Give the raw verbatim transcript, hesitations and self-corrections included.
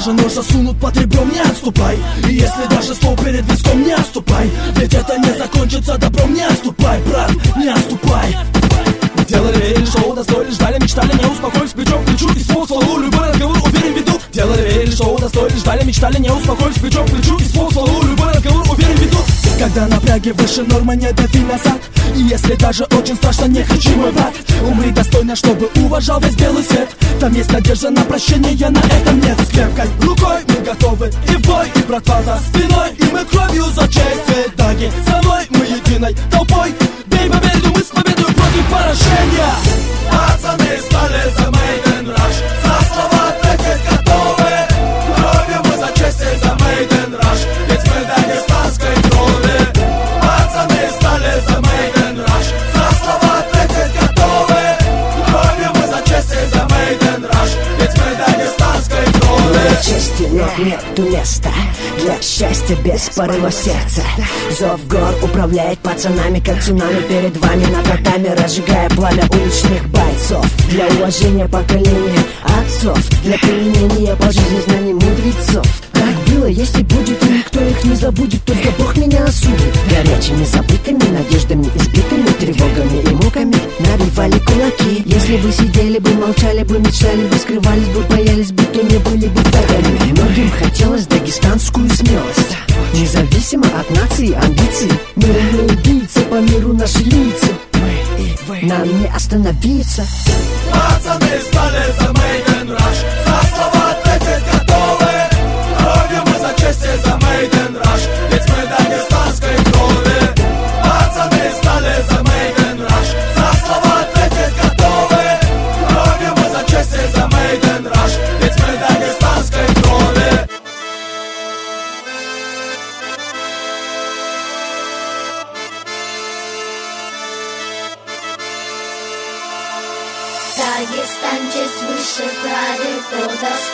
даже нож засунут под ребром, не отступай. И если даже стол перед виском, не отступай. Ведь это не закончится добром, не отступай, брат, не отступай. Делали верили, шоу достоили, ждали, мечтали, не успокоились, плечом к плечу и ствол к стволу, любой разговор уверен ведут. Делали верили, шоу достоили, ждали, мечтали, не успокоились, плечом к плечу и ствол к стволу, любой разговор уверен ведут. Когда напряги выше нормы, не дави назад. И если даже очень страшно, не кричи, мой брат. Умри достойно, чтобы уважал весь белый свет. Там есть надежда на прощение, на этом нет. С крепкой рукой мы готовы и в бой, и братва за спиной, и мы кровью за честь. Ведь даги со мной, мы единой толпой. Бей победу, мы с победой против поражения. Пацаны стали за Мейден Раш, за слова ответить готовы. Кровью мы за честь и за Мейден Раш, ведь мы дагестанской крови. Пацаны стали за Мейден Раш, за слова ответить готовы. Кровью мы за честь и за Мейден Раш, ведь мы дагестанской крови. Для чести, но нету места для счастья без порыва сердца. Зов гор управляет пацанами, как цунами. Перед вами на татами, разжигая пламя уличных бойцов. Для уважения поколения отцов, для применения по жизни знаний мудрецов. Как было, есть и будет, и никто их не забудет. Только Бог меня осудит. Горячими забытыми надеждами, избитыми тревогами и муками набивали кулаки. Если бы сидели бы, молчали бы, мечтали бы, скрывались бы, боялись бы, то не были бы тагами. Многим хотелось дагестанскую смелость, независимо от нации, амбиций. Мирные убийцы, по миру наши лица. Мы и вы, нам не остановиться. Пацаны стали за Мейден Раш, за слова ответить готовы. Кровью мы за честь и за Мейден Раш, ведь мы дагестанской крови. Пацаны стали за Мейден Раш, за слова ответить готовы. Кровью мы за честь и за Мейден Раш, ведь мы дагестанской крови. Дагестанче свыше правит, кто достоин.